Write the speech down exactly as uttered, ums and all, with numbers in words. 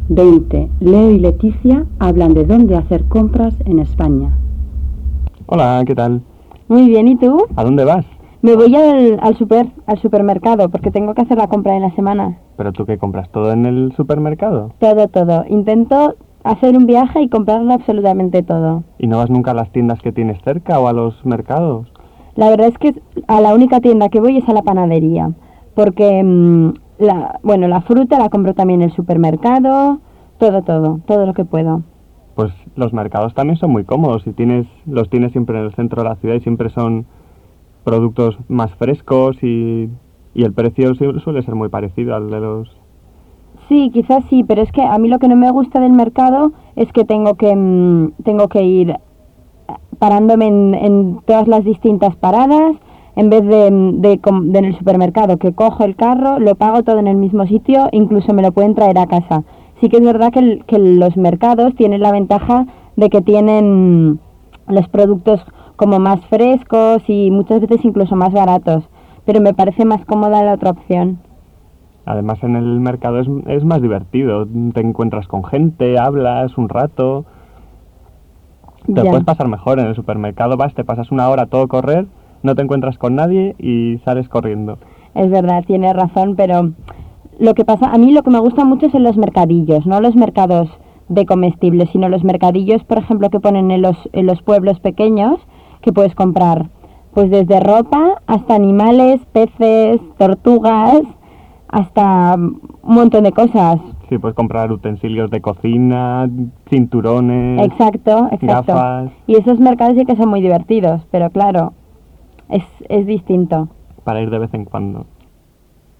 veinte. Leo y Leticia hablan de dónde hacer compras en España. Hola, ¿qué tal? Muy bien, ¿y tú? ¿A dónde vas? Me voy al, al super, al supermercado porque tengo que hacer la compra de la semana. ¿Pero tú qué compras? ¿Todo en el supermercado? Todo, todo. Intento hacer un viaje y comprarlo absolutamente todo. ¿Y no vas nunca a las tiendas que tienes cerca o a los mercados? La verdad es que a la única tienda que voy es a la panadería, porque mmm, la, bueno, la fruta la compro también en el supermercado, todo, todo, todo lo que puedo. Pues los mercados también son muy cómodos y tienes, los tienes siempre en el centro de la ciudad y siempre son productos más frescos y, y el precio suele ser muy parecido al de los... Sí, quizás sí, pero es que a mí lo que no me gusta del mercado es que tengo que, mmm, tengo que ir parándome en, en todas las distintas paradas, en vez de, de, de en el supermercado, que cojo el carro, lo pago todo en el mismo sitio, incluso me lo pueden traer a casa. Sí que es verdad que, el, que los mercados tienen la ventaja de que tienen los productos como más frescos y muchas veces incluso más baratos, pero me parece más cómoda la otra opción. Además en el mercado es, es más divertido, te encuentras con gente, hablas un rato... Te Ya. puedes pasar mejor en el supermercado, vas, te pasas una hora a todo correr, no te encuentras con nadie y sales corriendo. Es verdad, tienes razón, pero lo que pasa, a mí lo que me gusta mucho son los mercadillos, no los mercados de comestibles, sino los mercadillos, por ejemplo, que ponen en los, en los pueblos pequeños, que puedes comprar pues desde ropa hasta animales, peces, tortugas, hasta un montón de cosas. Sí, puedes comprar utensilios de cocina, cinturones, Exacto, exacto. gafas. Y esos mercados sí que son muy divertidos, pero claro, es, es distinto. Para ir de vez en cuando.